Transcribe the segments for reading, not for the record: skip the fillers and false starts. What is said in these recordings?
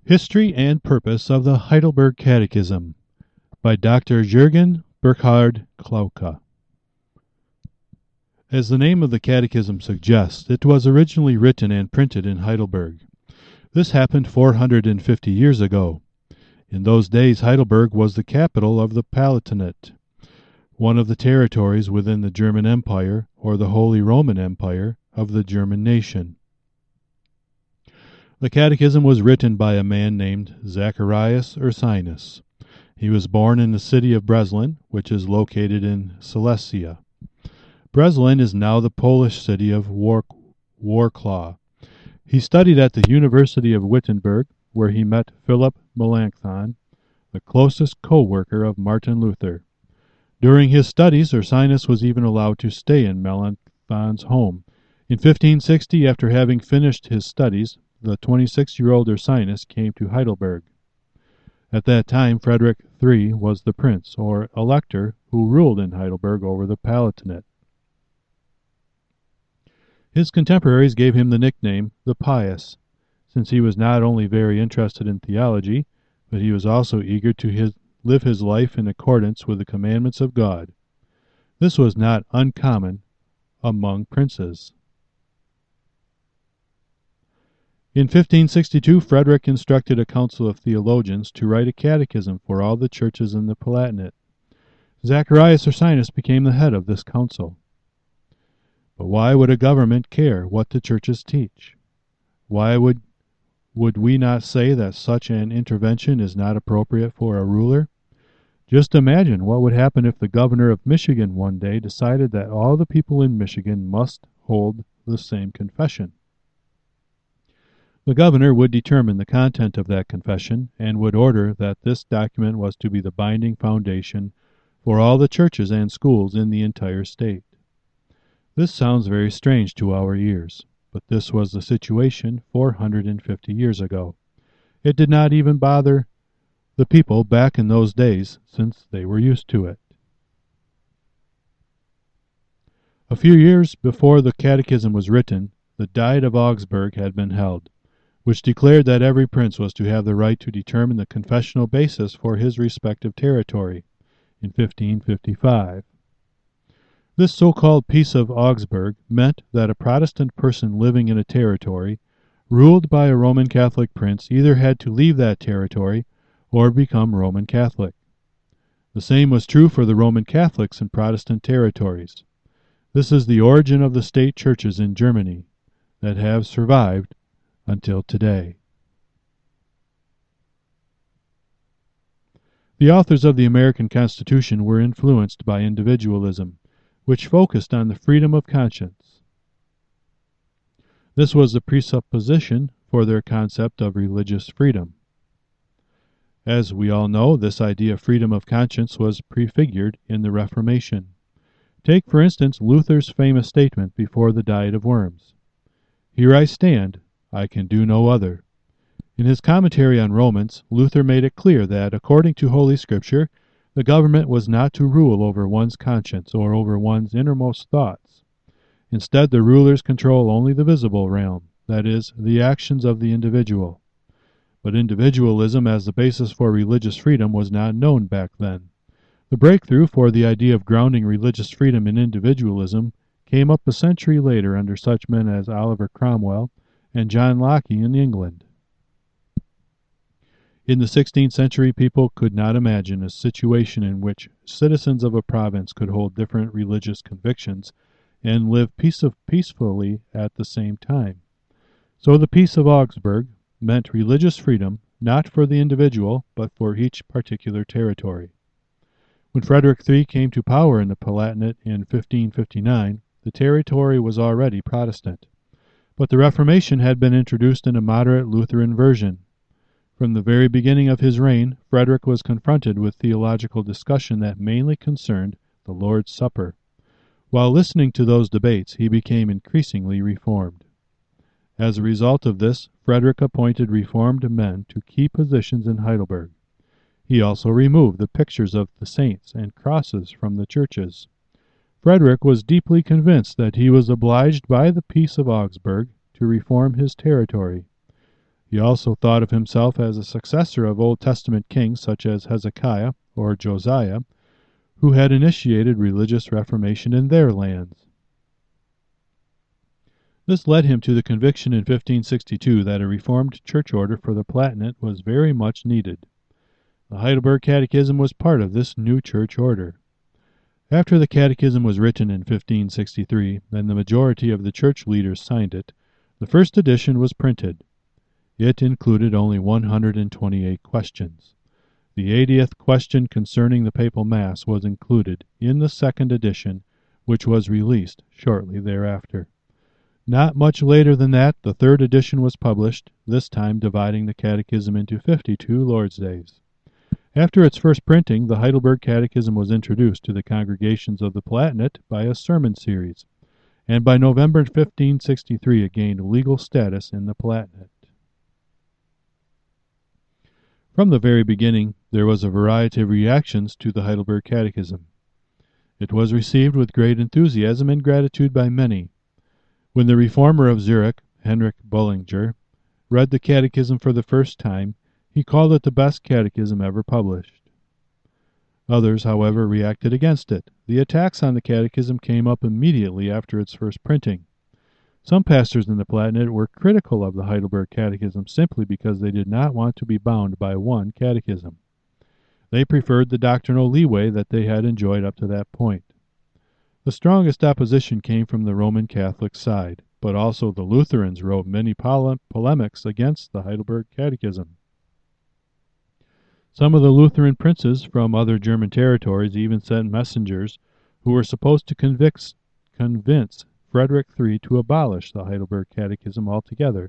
History and Purpose of the Heidelberg Catechism by Dr. Jürgen Burkhard Klauke. As the name of the Catechism suggests, it was originally written and printed in Heidelberg. This happened 450 years ago. In those days, Heidelberg was the capital of the Palatinate, one of the territories within the German Empire, or the Holy Roman Empire, of the German nation. The Catechism was written by a man named Zacharias Ursinus. He was born in the city of Breslin, which is located in Silesia. Breslin is now the Polish city of Wrocław. He studied at the University of Wittenberg, where he met Philip Melanchthon, the closest co-worker of Martin Luther. During his studies, Ursinus was even allowed to stay in Melanchthon's home. In 1560, after having finished his studies, the 26-year-old Ursinus came to Heidelberg. At that time, Frederick III was the prince, or elector, who ruled in Heidelberg over the Palatinate. His contemporaries gave him the nickname the Pious, since he was not only very interested in theology, but he was also eager to live his life in accordance with the commandments of God. This was not uncommon among princes. In 1562, Frederick instructed a council of theologians to write a catechism for all the churches in the Palatinate. Zacharias Ursinus became the head of this council. But why would a government care what the churches teach? Why would we not say that such an intervention is not appropriate for a ruler? Just imagine what would happen if the governor of Michigan one day decided that all the people in Michigan must hold the same confession. The governor would determine the content of that confession and would order that this document was to be the binding foundation for all the churches and schools in the entire state. This sounds very strange to our ears, but this was the situation 450 years ago. It did not even bother the people back in those days, since they were used to it. A few years before the Catechism was written, the Diet of Augsburg had been held, which declared that every prince was to have the right to determine the confessional basis for his respective territory in 1555. This so-called Peace of Augsburg meant that a Protestant person living in a territory ruled by a Roman Catholic prince either had to leave that territory or become Roman Catholic. The same was true for the Roman Catholics in Protestant territories. This is the origin of the state churches in Germany that have survived until today. The authors of the American Constitution were influenced by individualism, which focused on the freedom of conscience. This was the presupposition for their concept of religious freedom. As we all know, this idea of freedom of conscience was prefigured in the Reformation. Take, for instance, Luther's famous statement before the Diet of Worms. "Here I stand, I can do no other." In his commentary on Romans, Luther made it clear that, according to Holy Scripture, the government was not to rule over one's conscience or over one's innermost thoughts. Instead, the rulers control only the visible realm, that is, the actions of the individual. But individualism as the basis for religious freedom was not known back then. The breakthrough for the idea of grounding religious freedom in individualism came up a century later under such men as Oliver Cromwell and John Locke in England. In the 16th century, people could not imagine a situation in which citizens of a province could hold different religious convictions and live peacefully at the same time. So the Peace of Augsburg meant religious freedom, not for the individual, but for each particular territory. When Frederick III came to power in the Palatinate in 1559, the territory was already Protestant. But the Reformation had been introduced in a moderate Lutheran version. From the very beginning of his reign, Frederick was confronted with theological discussion that mainly concerned the Lord's Supper. While listening to those debates, he became increasingly reformed. As a result of this, Frederick appointed reformed men to key positions in Heidelberg. He also removed the pictures of the saints and crosses from the churches. Frederick was deeply convinced that he was obliged by the Peace of Augsburg to reform his territory. He also thought of himself as a successor of Old Testament kings such as Hezekiah or Josiah, who had initiated religious reformation in their lands. This led him to the conviction in 1562 that a reformed church order for the Palatinate was very much needed. The Heidelberg Catechism was part of this new church order. After the Catechism was written in 1563, and the majority of the church leaders signed it, the first edition was printed. It included only 128 questions. The 80th question concerning the papal mass was included in the second edition, which was released shortly thereafter. Not much later than that, the third edition was published, this time dividing the Catechism into 52 Lord's Days. After its first printing, the Heidelberg Catechism was introduced to the congregations of the Palatinate by a sermon series, and by November 1563 it gained legal status in the Palatinate. From the very beginning, there was a variety of reactions to the Heidelberg Catechism. It was received with great enthusiasm and gratitude by many. When the reformer of Zurich, Henrik Bullinger, read the Catechism for the first time, he called it the best catechism ever published. Others, however, reacted against it. The attacks on the Catechism came up immediately after its first printing. Some pastors in the Palatinate were critical of the Heidelberg Catechism simply because they did not want to be bound by one catechism. They preferred the doctrinal leeway that they had enjoyed up to that point. The strongest opposition came from the Roman Catholic side, but also the Lutherans wrote many polemics against the Heidelberg Catechism. Some of the Lutheran princes from other German territories even sent messengers who were supposed to convince Frederick III to abolish the Heidelberg Catechism altogether.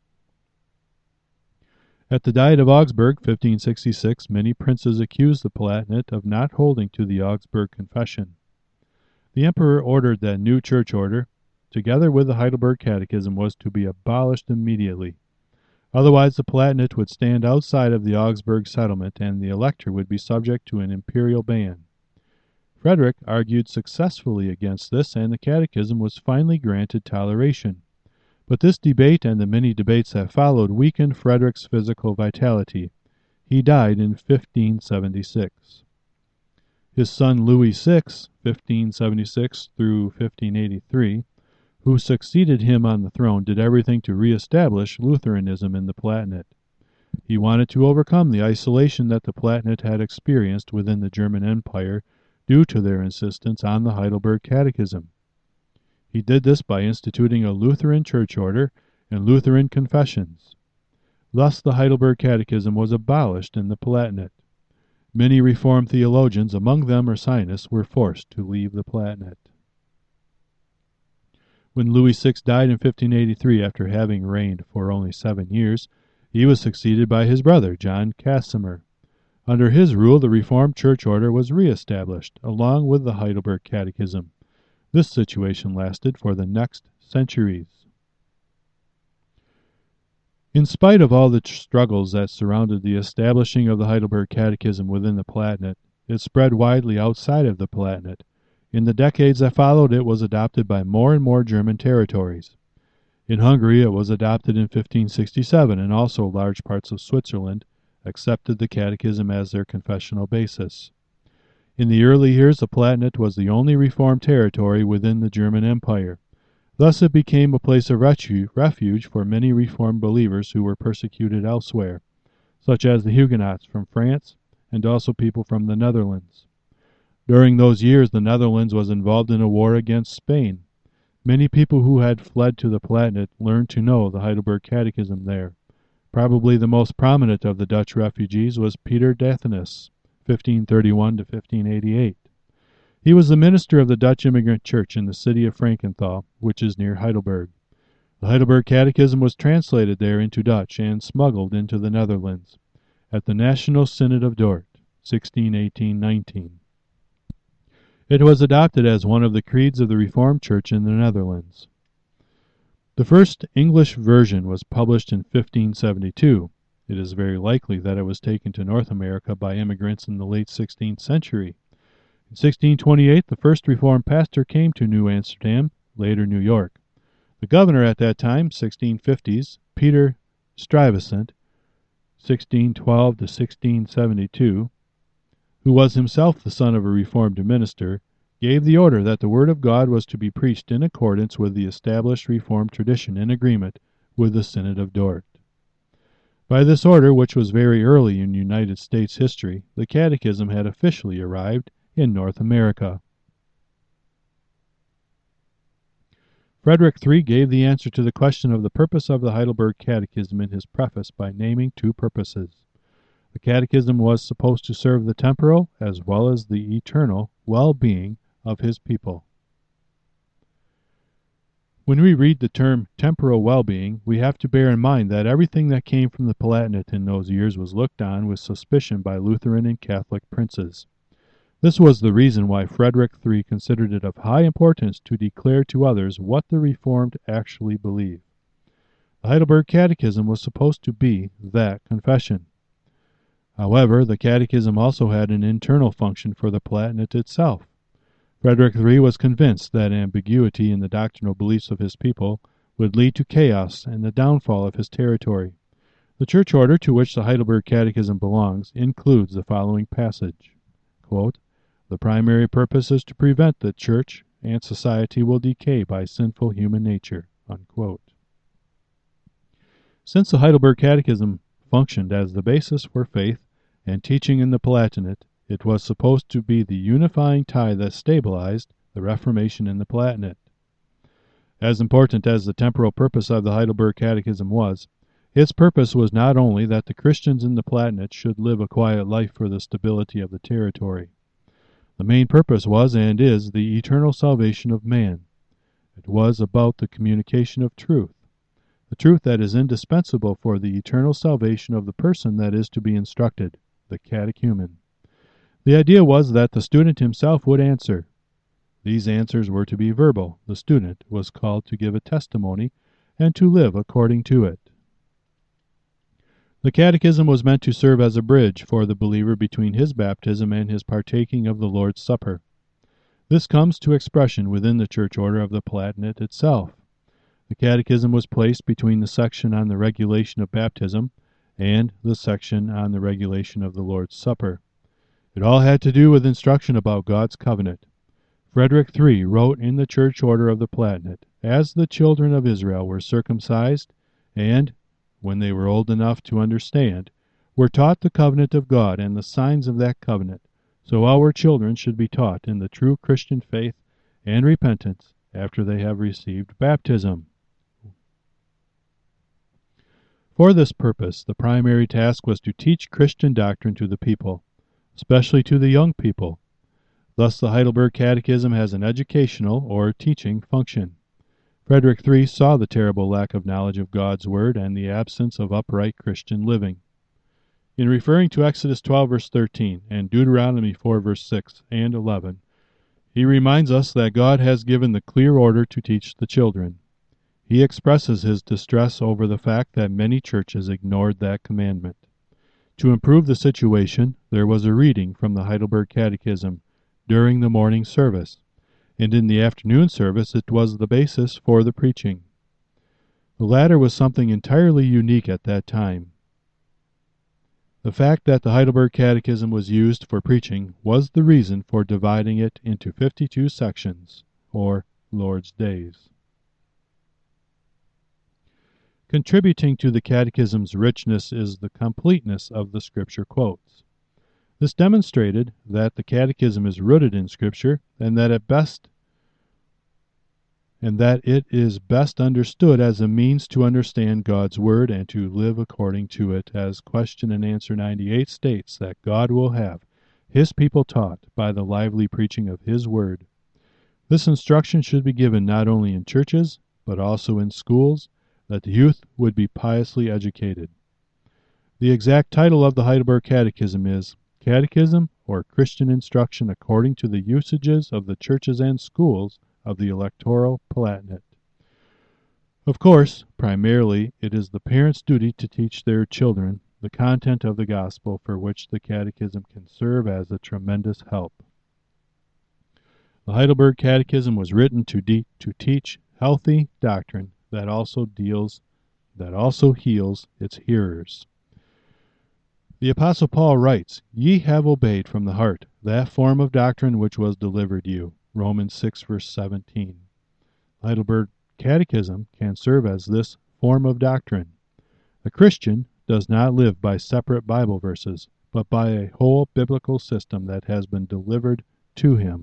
At the Diet of Augsburg, 1566, many princes accused the Palatinate of not holding to the Augsburg Confession. The emperor ordered that new church order, together with the Heidelberg Catechism, was to be abolished immediately. Otherwise, the Palatinate would stand outside of the Augsburg settlement, and the elector would be subject to an imperial ban. Frederick argued successfully against this, and the Catechism was finally granted toleration. But this debate and the many debates that followed weakened Frederick's physical vitality. He died in 1576. His son Louis VI, 1576 through 1583, who succeeded him on the throne, did everything to reestablish Lutheranism in the Palatinate. He wanted to overcome the isolation that the Palatinate had experienced within the German Empire due to their insistence on the Heidelberg Catechism. He did this by instituting a Lutheran church order and Lutheran confessions. Thus the Heidelberg Catechism was abolished in the Palatinate. Many Reformed theologians, among them Ursinus, were forced to leave the Palatinate. When Louis VI died in 1583 after having reigned for only 7 years, he was succeeded by his brother, John Casimir. Under his rule, the Reformed church order was re-established, along with the Heidelberg Catechism. This situation lasted for the next centuries. In spite of all the struggles that surrounded the establishing of the Heidelberg Catechism within the Palatinate, it spread widely outside of the Palatinate. In the decades that followed, it was adopted by more and more German territories. In Hungary, it was adopted in 1567, and also large parts of Switzerland accepted the Catechism as their confessional basis. In the early years, the Palatinate was the only Reformed territory within the German Empire. Thus it became a place of refuge for many Reformed believers who were persecuted elsewhere, such as the Huguenots from France and also people from the Netherlands. During those years, the Netherlands was involved in a war against Spain. Many people who had fled to the Palatinate learned to know the Heidelberg Catechism there. Probably the most prominent of the Dutch refugees was Peter Dathenus, 1531 to 1588. He was the minister of the Dutch immigrant church in the city of Frankenthal, which is near Heidelberg. The Heidelberg Catechism was translated there into Dutch and smuggled into the Netherlands at the National Synod of Dort, 1618-19. It was adopted as one of the creeds of the Reformed Church in the Netherlands. The first English version was published in 1572. It is very likely that it was taken to North America by immigrants in the late 16th century. In 1628, the first Reformed pastor came to New Amsterdam, later New York. The governor at that time, 1650s, Peter Stuyvesant, 1612 to 1672, who was himself the son of a Reformed minister, gave the order that the Word of God was to be preached in accordance with the established Reformed tradition in agreement with the Synod of Dort. By this order, which was very early in United States history, the Catechism had officially arrived in North America. Frederick III gave the answer to the question of the purpose of the Heidelberg Catechism in his preface by naming two purposes. The Catechism was supposed to serve the temporal as well as the eternal well-being of his people. When we read the term temporal well-being, we have to bear in mind that everything that came from the Palatinate in those years was looked on with suspicion by Lutheran and Catholic princes. This was the reason why Frederick III considered it of high importance to declare to others what the Reformed actually believe. The Heidelberg Catechism was supposed to be that confession. However, the Catechism also had an internal function for the Palatinate itself. Frederick III was convinced that ambiguity in the doctrinal beliefs of his people would lead to chaos and the downfall of his territory. The church order to which the Heidelberg Catechism belongs includes the following passage, quote, "The primary purpose is to prevent that church and society will decay by sinful human nature." Unquote. Since the Heidelberg Catechism functioned as the basis for faith and teaching in the Palatinate, it was supposed to be the unifying tie that stabilized the Reformation in the Palatinate. As important as the temporal purpose of the Heidelberg Catechism was, its purpose was not only that the Christians in the Palatinate should live a quiet life for the stability of the territory. The main purpose was and is the eternal salvation of man. It was about the communication of truth, the truth that is indispensable for the eternal salvation of the person that is to be instructed, the catechumen. The idea was that the student himself would answer. These answers were to be verbal. The student was called to give a testimony and to live according to it. The Catechism was meant to serve as a bridge for the believer between his baptism and his partaking of the Lord's Supper. This comes to expression within the church order of the Palatinate itself. The Catechism was placed between the section on the regulation of baptism and the section on the regulation of the Lord's Supper. It all had to do with instruction about God's covenant. Frederick III wrote in the church order of the Palatinate, as the children of Israel were circumcised and, when they were old enough to understand, were taught the covenant of God and the signs of that covenant, so our children should be taught in the true Christian faith and repentance after they have received baptism. For this purpose, the primary task was to teach Christian doctrine to the people, especially to the young people. Thus the Heidelberg Catechism has an educational or teaching function. Frederick III saw the terrible lack of knowledge of God's Word and the absence of upright Christian living. In referring to Exodus 12 verse 13 and Deuteronomy 4 verse 6 and 11, he reminds us that God has given the clear order to teach the children. He expresses his distress over the fact that many churches ignored that commandment. To improve the situation, there was a reading from the Heidelberg Catechism during the morning service, and in the afternoon service it was the basis for the preaching. The latter was something entirely unique at that time. The fact that the Heidelberg Catechism was used for preaching was the reason for dividing it into 52 sections, or Lord's Days. Contributing to the Catechism's richness is the completeness of the Scripture quotes. This demonstrated that the Catechism is rooted in Scripture and that it is best understood as a means to understand God's Word and to live according to it, as Question and Answer 98 states that God will have His people taught by the lively preaching of His Word. This instruction should be given not only in churches, but also in schools, that the youth would be piously educated. The exact title of the Heidelberg Catechism is Catechism or Christian Instruction According to the Usages of the Churches and Schools of the Electoral Palatinate. Of course, primarily, it is the parents' duty to teach their children the content of the gospel, for which the Catechism can serve as a tremendous help. The Heidelberg Catechism was written to teach healthy doctrine that also deals that also heals its hearers. The Apostle Paul writes, "Ye have obeyed from the heart that form of doctrine which was delivered you." Romans 6, verse 17. Heidelberg Catechism can serve as this form of doctrine. A Christian does not live by separate Bible verses, but by a whole biblical system that has been delivered to him.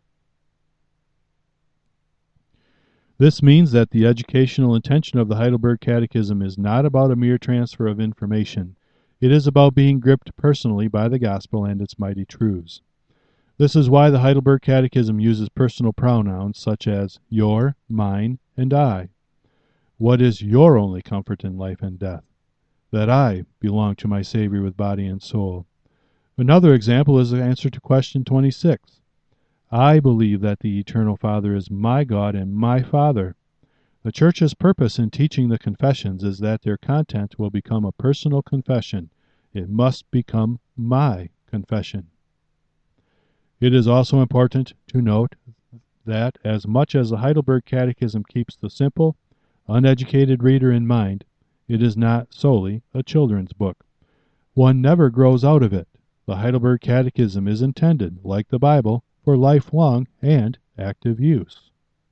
This means that the educational intention of the Heidelberg Catechism is not about a mere transfer of information. It is about being gripped personally by the gospel and its mighty truths. This is why the Heidelberg Catechism uses personal pronouns such as your, mine, and I. What is your only comfort in life and death? That I belong to my Savior with body and soul. Another example is the answer to question 26. I believe that the Eternal Father is my God and my Father. The Church's purpose in teaching the confessions is that their content will become a personal confession. It must become my confession. It is also important to note that as much as the Heidelberg Catechism keeps the simple, uneducated reader in mind, it is not solely a children's book. One never grows out of it. The Heidelberg Catechism is intended, like the Bible, for lifelong and active use.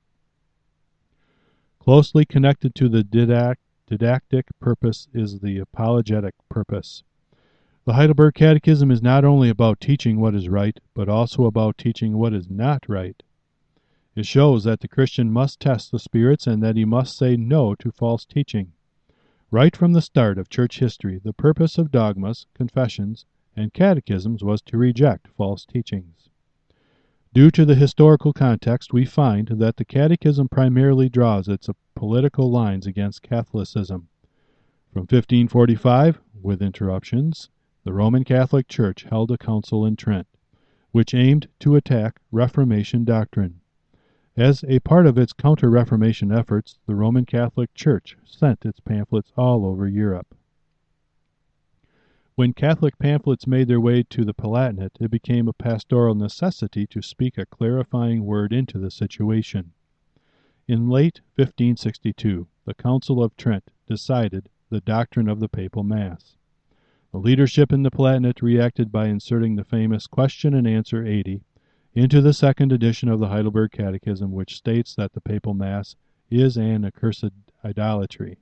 Closely connected to the didactic purpose is the apologetic purpose. The Heidelberg Catechism is not only about teaching what is right, but also about teaching what is not right. It shows that the Christian must test the spirits and that he must say no to false teaching. Right from the start of church history, the purpose of dogmas, confessions, and catechisms was to reject false teachings. Due to the historical context, we find that the Catechism primarily draws its political lines against Catholicism. From 1545, with interruptions, the Roman Catholic Church held a council in Trent, which aimed to attack Reformation doctrine. As a part of its counter-Reformation efforts, the Roman Catholic Church sent its pamphlets all over Europe. When Catholic pamphlets made their way to the Palatinate, it became a pastoral necessity to speak a clarifying word into the situation. In late 1562, the Council of Trent decided the doctrine of the Papal Mass. The leadership in the Palatinate reacted by inserting the famous Question and Answer 80 into the second edition of the Heidelberg Catechism, which states that the Papal Mass is an accursed idolatry.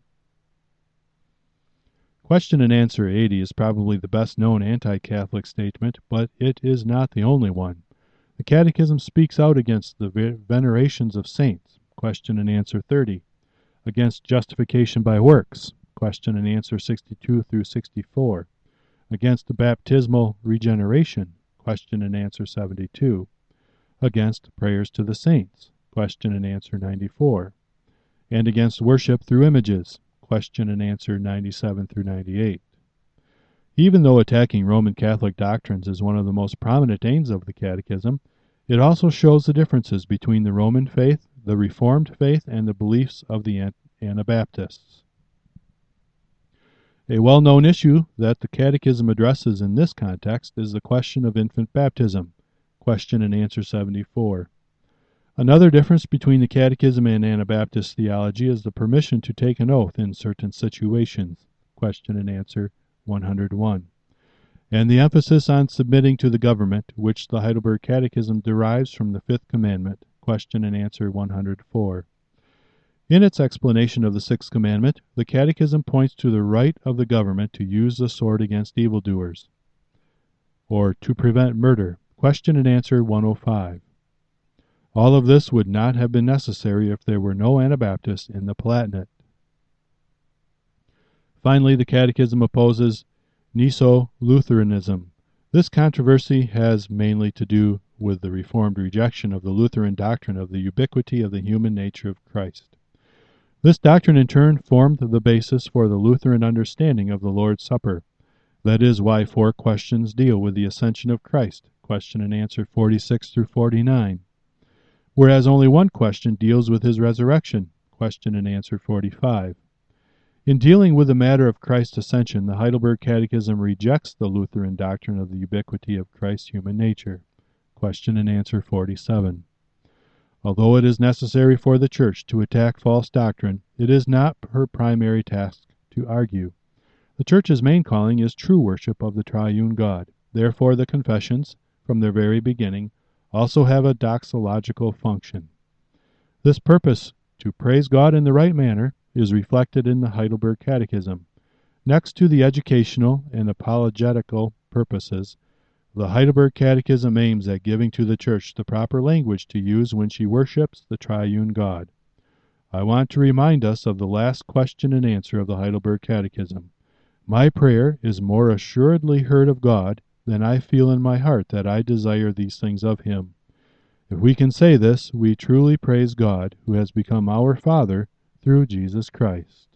Question and Answer 80 is probably the best-known anti-Catholic statement, but it is not the only one. The Catechism speaks out against the venerations of saints, Question and Answer 30, against justification by works, Question and Answer 62 through 64, against the baptismal regeneration, Question and Answer 72, against prayers to the saints, Question and Answer 94, and against worship through images, Question and Answer 97 through 98. Even though attacking Roman Catholic doctrines is one of the most prominent aims of the Catechism, it also shows the differences between the Roman faith, the Reformed faith, and the beliefs of the Anabaptists. A well-known issue that the Catechism addresses in this context is the question of infant baptism, Question and Answer 74. Another difference between the Catechism and Anabaptist theology is the permission to take an oath in certain situations, Question and Answer 101, and the emphasis on submitting to the government, which the Heidelberg Catechism derives from the Fifth Commandment, Question and Answer 104. In its explanation of the Sixth Commandment, the Catechism points to the right of the government to use the sword against evildoers, or to prevent murder, Question and Answer 105. All of this would not have been necessary if there were no Anabaptists in the Palatinate. Finally, the Catechism opposes Niso-Lutheranism. This controversy has mainly to do with the Reformed rejection of the Lutheran doctrine of the ubiquity of the human nature of Christ. This doctrine in turn formed the basis for the Lutheran understanding of the Lord's Supper. That is why 4 questions deal with the ascension of Christ, Question and Answer 46 through 49. Whereas only one question deals with his resurrection, Question and Answer 45. In dealing with the matter of Christ's ascension, the Heidelberg Catechism rejects the Lutheran doctrine of the ubiquity of Christ's human nature, Question and Answer 47. Although it is necessary for the Church to attack false doctrine, it is not her primary task to argue. The Church's main calling is true worship of the triune God. Therefore, the confessions, from their very beginning, also have a doxological function. This purpose, to praise God in the right manner, is reflected in the Heidelberg Catechism. Next to the educational and apologetical purposes, the Heidelberg Catechism aims at giving to the Church the proper language to use when she worships the triune God. I want to remind us of the last question and answer of the Heidelberg Catechism. My prayer is more assuredly heard of God than I feel in my heart that I desire these things of him. If we can say this, we truly praise God, who has become our Father through Jesus Christ.